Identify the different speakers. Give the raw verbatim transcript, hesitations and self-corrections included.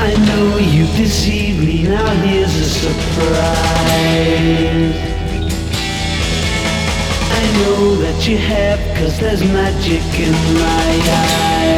Speaker 1: I know you deceived me, now here's a surprise. I know that you have, 'cause there's magic in my eyes.